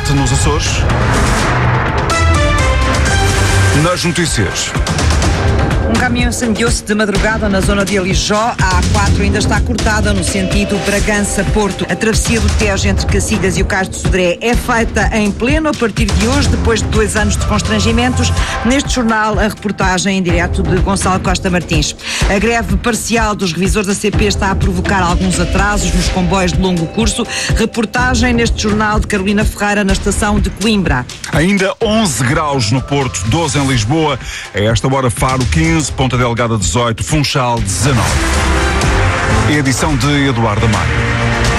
7 nos Açores. Nas notícias. Um caminhão incendiou-se de madrugada na zona de Alijó. A A4 ainda está cortada no sentido Bragança-Porto. A travessia do Tejo entre Cacilhas e o Cais de Sodré é feita em pleno a partir de hoje, depois de 2 anos de constrangimentos. Neste jornal, a reportagem em direto de Gonçalo Costa Martins. A greve parcial dos revisores da CP está a provocar alguns atrasos nos comboios de longo curso. Reportagem neste jornal de Carolina Ferreira na estação de Coimbra. Ainda 11 graus no Porto, 12 em Lisboa. A esta hora Faro 15, Ponta Delgada 18, Funchal 19. Edição de Eduardo Amaro.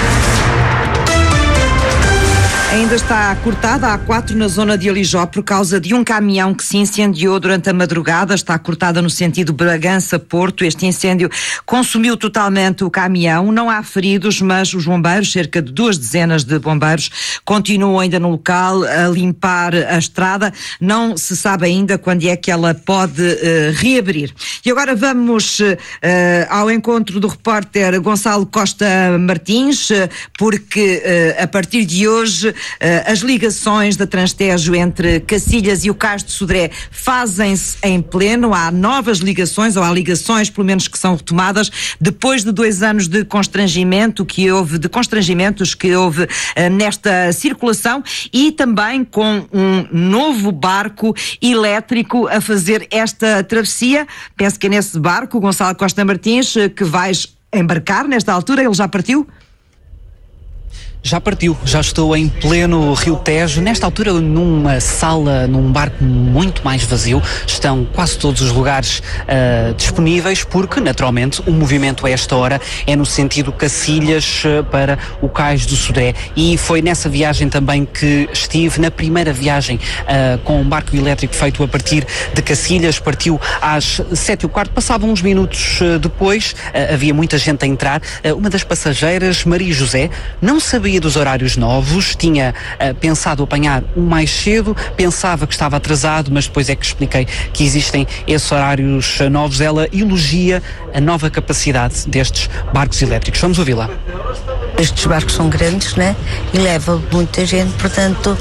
Ainda está cortada a A4 na zona de Alijó por causa de um caminhão que se incendiou durante a madrugada. Está cortada no sentido Bragança-Porto. Este incêndio consumiu totalmente o caminhão. Não há feridos, mas os bombeiros, cerca de 2 dezenas de bombeiros, continuam ainda no local a limpar a estrada. Não se sabe ainda quando é que ela pode reabrir. E agora vamos ao encontro do repórter Gonçalo Costa Martins, porque a partir de hoje as ligações da Transtejo entre Cacilhas e o Cais de Sodré fazem-se em pleno. Há novas ligações, ou há ligações pelo menos que são retomadas depois de 2 anos de constrangimentos que houve nesta circulação, e também com um novo barco elétrico a fazer esta travessia. Penso que é nesse barco, Gonçalo Costa Martins, que vais embarcar nesta altura. Ele já partiu? Já partiu, já estou em pleno Rio Tejo, nesta altura numa sala, num barco muito mais vazio. Estão quase todos os lugares disponíveis, porque naturalmente o movimento a esta hora é no sentido Cacilhas para o Cais do Sodré, e foi nessa viagem também que estive, na primeira viagem com um barco elétrico feito a partir de Cacilhas. Partiu às 7h15, passavam uns minutos depois, havia muita gente a entrar. Uma das passageiras, Maria José, não sabia dos horários novos, tinha pensado apanhar um mais cedo, pensava que estava atrasado, mas depois é que expliquei que existem esses horários novos. Ela elogia a nova capacidade destes barcos elétricos. Vamos ouvi-la. Estes barcos são grandes, né? E levam muita gente, portanto,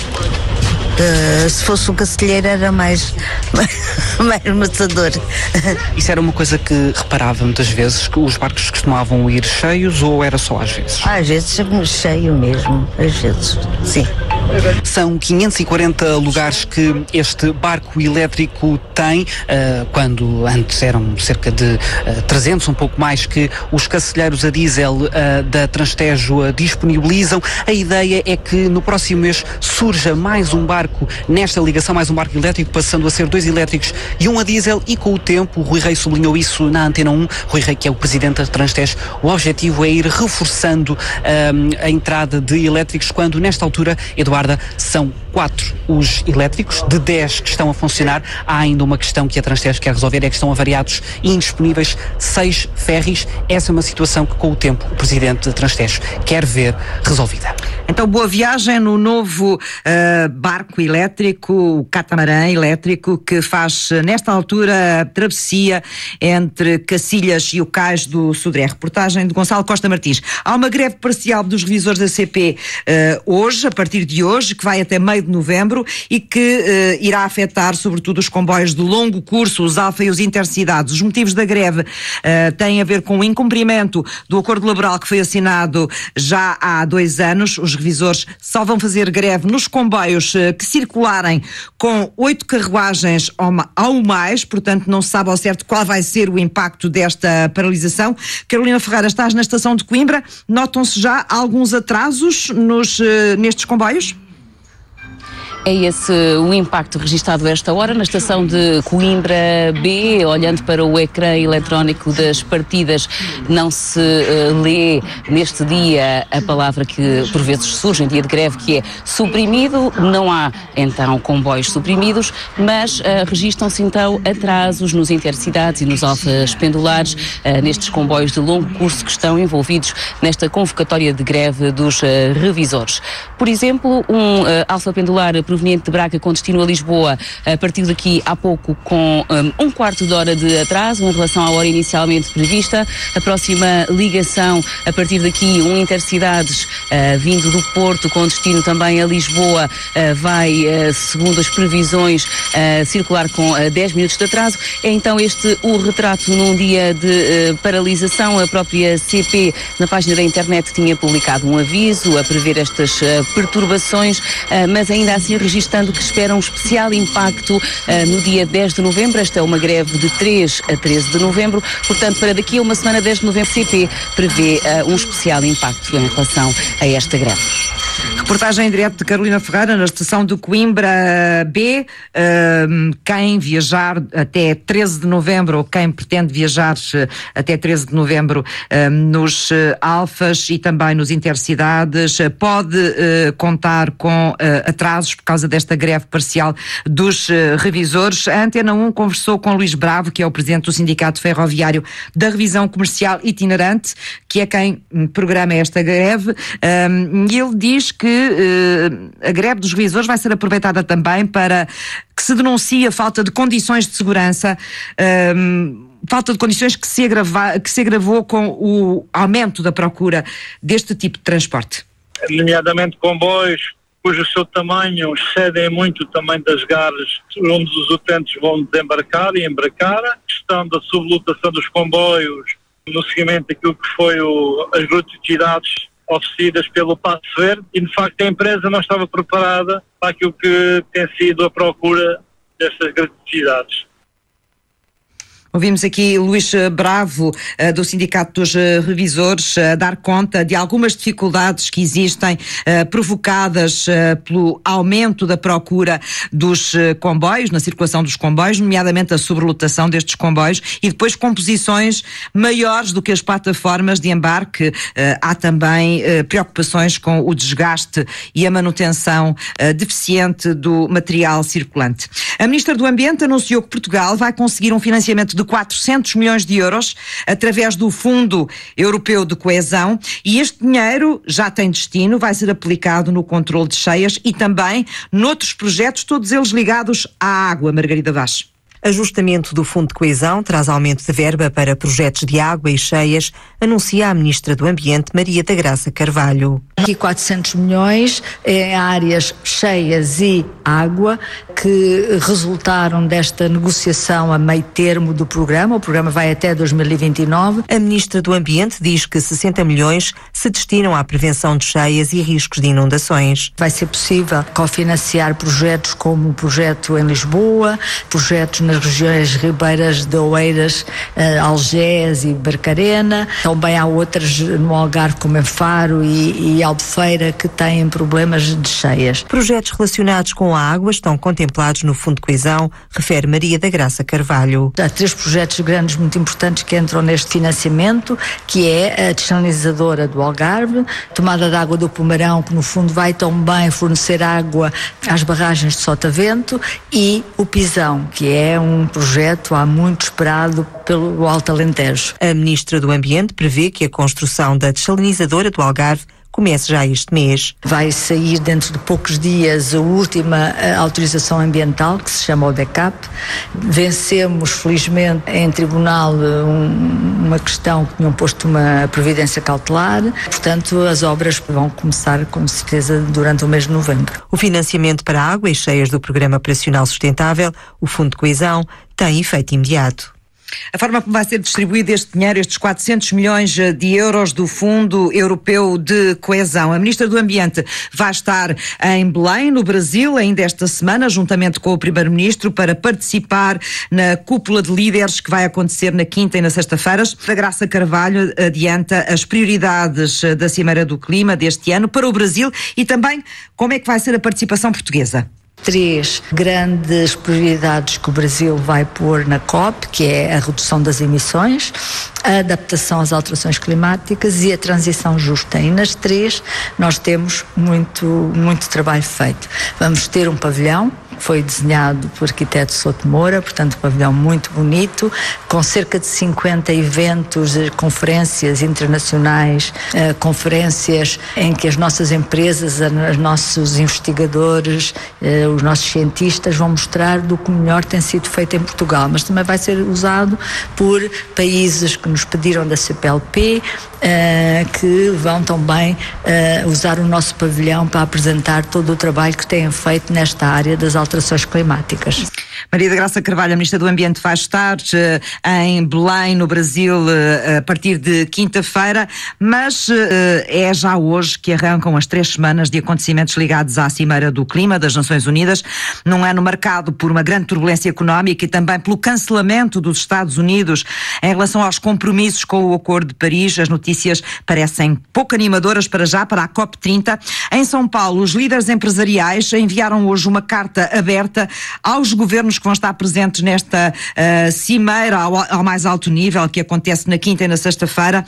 se fosse um cacilheiro era mais matador. Isso era uma coisa que reparava muitas vezes, que os barcos costumavam ir cheios, ou era só às vezes? Às vezes cheio mesmo, às vezes, sim. São 540 lugares que este barco elétrico tem, quando antes eram cerca de 300, um pouco mais, que os cacilheiros a diesel da Transtejo disponibilizam. A ideia é que no próximo mês surja mais um barco nesta ligação, mais um barco elétrico, passando a ser 2 elétricos e 1 a diesel, e com o tempo, o Rui Rei sublinhou isso na Antena 1, Rui Rei, que é o presidente da Transtejo, o objetivo é ir reforçando a entrada de elétricos, quando nesta altura, Eduardo, são 4 os elétricos, de 10 que estão a funcionar. Há ainda uma questão que a Transtejo quer resolver, é que estão avariados e indisponíveis 6 ferries. Essa é uma situação que, com o tempo, o presidente da Transtejo quer ver resolvida. Então, boa viagem no novo barco elétrico, o catamarã elétrico, que faz, nesta altura, a travessia entre Cacilhas e o Cais do Sodré. Reportagem de Gonçalo Costa Martins. Há uma greve parcial dos revisores da CP hoje, a partir de hoje, que vai até meio de novembro, e que irá afetar sobretudo os comboios de longo curso, os Alfa e os Intercidades. Os motivos da greve têm a ver com o incumprimento do acordo laboral que foi assinado já há 2 anos. Os revisores só vão fazer greve nos comboios que circularem com 8 carruagens ou mais, portanto não se sabe ao certo qual vai ser o impacto desta paralisação. Carolina Ferreira, estás na estação de Coimbra, notam-se já alguns atrasos nestes comboios? É esse o impacto registado a esta hora na estação de Coimbra B. Olhando para o ecrã eletrónico das partidas, não se lê neste dia a palavra que por vezes surge em dia de greve, que é suprimido. Não há então comboios suprimidos, mas registram-se então atrasos nos Intercidades e nos Alfas pendulares, nestes comboios de longo curso que estão envolvidos nesta convocatória de greve dos revisores. Por exemplo, um Alfa pendular proveniente de Braga com destino a Lisboa partiu daqui há pouco com um quarto de hora de atraso em relação à hora inicialmente prevista. A próxima ligação a partir daqui, um Intercidades vindo do Porto com destino também a Lisboa, vai, segundo as previsões, circular com 10 minutos de atraso. É então este o retrato num dia de paralisação. A própria CP na página da internet tinha publicado um aviso a prever estas perturbações, mas ainda assim registando que espera um especial impacto no dia 10 de novembro. Esta é uma greve de 3 a 13 de novembro, portanto para daqui a uma semana, 10 de novembro, CP prevê um especial impacto em relação a esta greve. Reportagem em direto de Carolina Ferreira na estação do Coimbra B. Quem viajar até 13 de novembro, ou quem pretende viajar até 13 de novembro nos Alfas e também nos Intercidades, pode contar com atrasos por causa desta greve parcial dos revisores. A Antena 1 conversou com Luís Bravo, que é o presidente do Sindicato Ferroviário da Revisão Comercial Itinerante, que é quem programa esta greve, e ele diz que a greve dos revisores vai ser aproveitada também para que se denuncie a falta de condições de segurança, falta de condições que se agravou com o aumento da procura deste tipo de transporte. Nomeadamente comboios, cujo seu tamanho excede muito o tamanho das gares onde os utentes vão desembarcar e embarcar. A questão da sublotação dos comboios no seguimento daquilo que foi as gratuidades oferecidas pelo Passo Verde, e de facto a empresa não estava preparada para aquilo que tem sido a procura destas gratuidades. Ouvimos aqui Luís Bravo, do Sindicato dos Revisores, dar conta de algumas dificuldades que existem, provocadas pelo aumento da procura dos comboios, na circulação dos comboios, nomeadamente a sobrelotação destes comboios, e depois composições maiores do que as plataformas de embarque. Há também preocupações com o desgaste e a manutenção deficiente do material circulante. A Ministra do Ambiente anunciou que Portugal vai conseguir um financiamento de 400 milhões de euros através do Fundo Europeu de Coesão, e este dinheiro já tem destino, vai ser aplicado no controle de cheias e também noutros projetos, todos eles ligados à água. Margarida Vaz. Ajustamento do Fundo de Coesão traz aumento de verba para projetos de água e cheias, anuncia a Ministra do Ambiente, Maria da Graça Carvalho. Aqui 400 milhões em áreas cheias e água que resultaram desta negociação a meio termo do programa. O programa vai até 2029. A Ministra do Ambiente diz que 60 milhões se destinam à prevenção de cheias e riscos de inundações. Vai ser possível cofinanciar projetos como o projeto em Lisboa, projetos nas regiões ribeiras de Oeiras, Algés e Barcarena. Também há outras no Algarve, como em Faro e Albufeira, que têm problemas de cheias. Projetos relacionados com a água estão contemplados no Fundo de Coesão, refere Maria da Graça Carvalho. Há 3 projetos grandes muito importantes que entram neste financiamento, que é a desalinizadora do Algarve, tomada de água do Pomarão, que no fundo vai também fornecer água às barragens de Sotavento, e o Pisão, que é um projeto há muito esperado pelo Alto Alentejo. A Ministra do Ambiente prevê que a construção da desalinizadora do Algarve comece já este mês. Vai sair dentro de poucos dias a última autorização ambiental, que se chama o DECAP. Vencemos, felizmente, em tribunal uma questão que tinham posto uma providência cautelar. Portanto, as obras vão começar, com certeza, durante o mês de novembro. O financiamento para água e cheias do Programa Operacional Sustentável, o Fundo de Coesão, tem efeito imediato. A forma como vai ser distribuído este dinheiro, estes 400 milhões de euros do Fundo Europeu de Coesão. A Ministra do Ambiente vai estar em Belém, no Brasil, ainda esta semana, juntamente com o Primeiro-Ministro, para participar na cúpula de líderes que vai acontecer na quinta e na sexta-feiras. A Graça Carvalho adianta as prioridades da Cimeira do Clima deste ano para o Brasil e também como é que vai ser a participação portuguesa. 3 grandes prioridades que o Brasil vai pôr na COP, que é a redução das emissões, a adaptação às alterações climáticas e a transição justa. E nas 3 nós temos muito trabalho feito. Vamos ter um pavilhão foi desenhado pelo arquiteto Souto Moura, portanto um pavilhão muito bonito, com cerca de 50 eventos, conferências internacionais, conferências em que as nossas empresas, os nossos investigadores, os nossos cientistas vão mostrar do que melhor tem sido feito em Portugal, mas também vai ser usado por países que nos pediram da CPLP, que vão também usar o nosso pavilhão para apresentar todo o trabalho que têm feito nesta área das alterações climáticas. Maria da Graça Carvalho, a Ministra do Ambiente, vai estar em Belém, no Brasil, a partir de quinta-feira, mas é já hoje que arrancam as 3 semanas de acontecimentos ligados à Cimeira do Clima das Nações Unidas, num ano marcado por uma grande turbulência económica e também pelo cancelamento dos Estados Unidos em relação aos compromissos com o Acordo de Paris. As notícias parecem pouco animadoras para já, para a COP30. Em São Paulo, os líderes empresariais enviaram hoje uma carta aberta aos governos que vão estar presentes nesta cimeira ao mais alto nível, que acontece na quinta e na sexta-feira,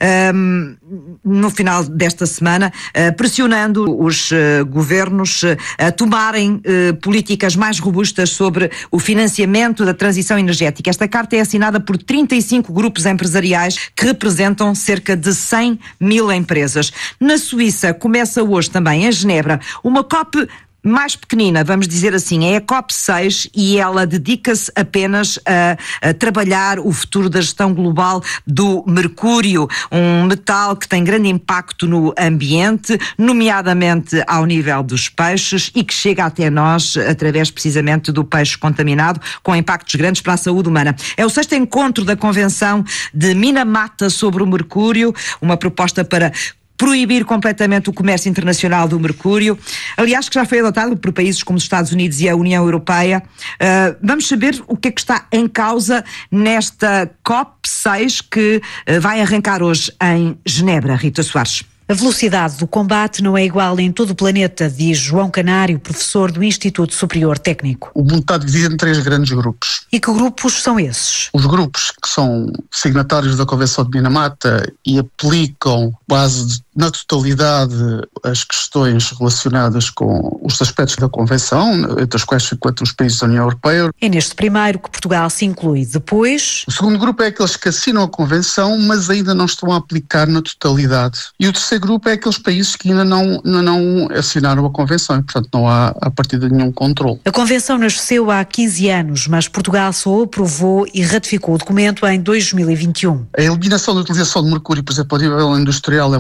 no final desta semana, pressionando os governos a tomarem políticas mais robustas sobre o financiamento da transição energética. Esta carta é assinada por 35 grupos empresariais que representam cerca de 100 mil empresas. Na Suíça começa hoje também, em Genebra, uma COP mais pequenina, vamos dizer assim, é a COP6 e ela dedica-se apenas a trabalhar o futuro da gestão global do mercúrio, um metal que tem grande impacto no ambiente, nomeadamente ao nível dos peixes e que chega até nós através precisamente do peixe contaminado, com impactos grandes para a saúde humana. É o 6º encontro da Convenção de Minamata sobre o mercúrio, uma proposta para proibir completamente o comércio internacional do mercúrio, aliás, que já foi adotado por países como os Estados Unidos e a União Europeia. Vamos saber o que é que está em causa nesta COP6 que vai arrancar hoje em Genebra. Rita Soares. A velocidade do combate não é igual em todo o planeta, diz João Canário, professor do Instituto Superior Técnico. O mundo está dividido em 3 grandes grupos. E que grupos são esses? Os grupos que são signatários da Convenção de Minamata e aplicam quase na totalidade as questões relacionadas com os aspectos da Convenção, entre as quais se encontram os países da União Europeia. É neste primeiro que Portugal se inclui. Depois... O segundo grupo é aqueles que assinam a Convenção, mas ainda não estão a aplicar na totalidade. E o terceiro grupo é aqueles países que ainda não assinaram a Convenção e, portanto, não há a partir de nenhum controle. A Convenção nasceu há 15 anos, mas Portugal só aprovou e ratificou o documento em 2021. A eliminação da utilização de mercúrio, por exemplo, a nível industrial é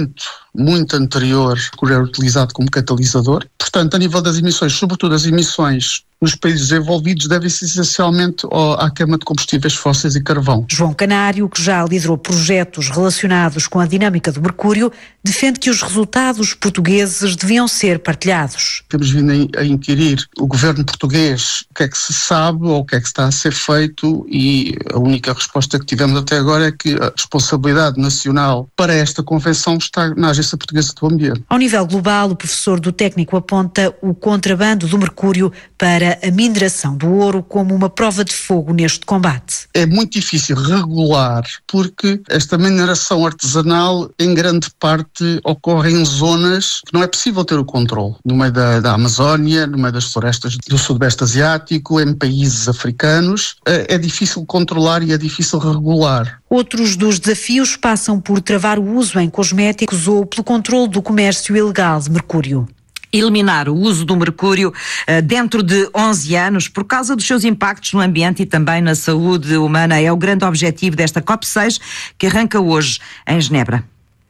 muito anterior, o mercúrio era utilizado como catalisador. Portanto, a nível das emissões, sobretudo as emissões nos países desenvolvidos, devem-se essencialmente à queima de combustíveis fósseis e carvão. João Canário, que já liderou projetos relacionados com a dinâmica do mercúrio, defende que os resultados portugueses deviam ser partilhados. Temos vindo a inquirir o governo português o que é que se sabe ou o que é que está a ser feito e a única resposta que tivemos até agora é que a responsabilidade nacional para esta convenção está na Agência Portuguesa do Ambiente. Ao nível global, o professor do técnico aponta o contrabando do mercúrio para a mineração do ouro como uma prova de fogo neste combate. É muito difícil regular porque esta mineração artesanal em grande parte ocorre em zonas que não é possível ter o controle. No meio da Amazónia, no meio das florestas do Sudoeste Asiático, em países africanos, é difícil controlar e é difícil regular. Outros dos desafios passam por travar o uso em cosméticos ou pelo controle do comércio ilegal de mercúrio. Eliminar o uso do mercúrio dentro de 11 anos por causa dos seus impactos no ambiente e também na saúde humana é o grande objetivo desta COP6 que arranca hoje em Genebra.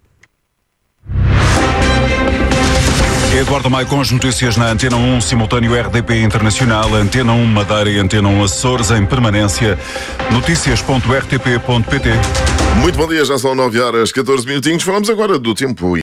Eduardo Maio com as notícias na Antena 1, simultâneo RDP Internacional, Antena 1 Madeira e Antena 1 Açores em permanência. Notícias.rtp.pt. Muito bom dia, já são 9h14. Falamos agora do tempo.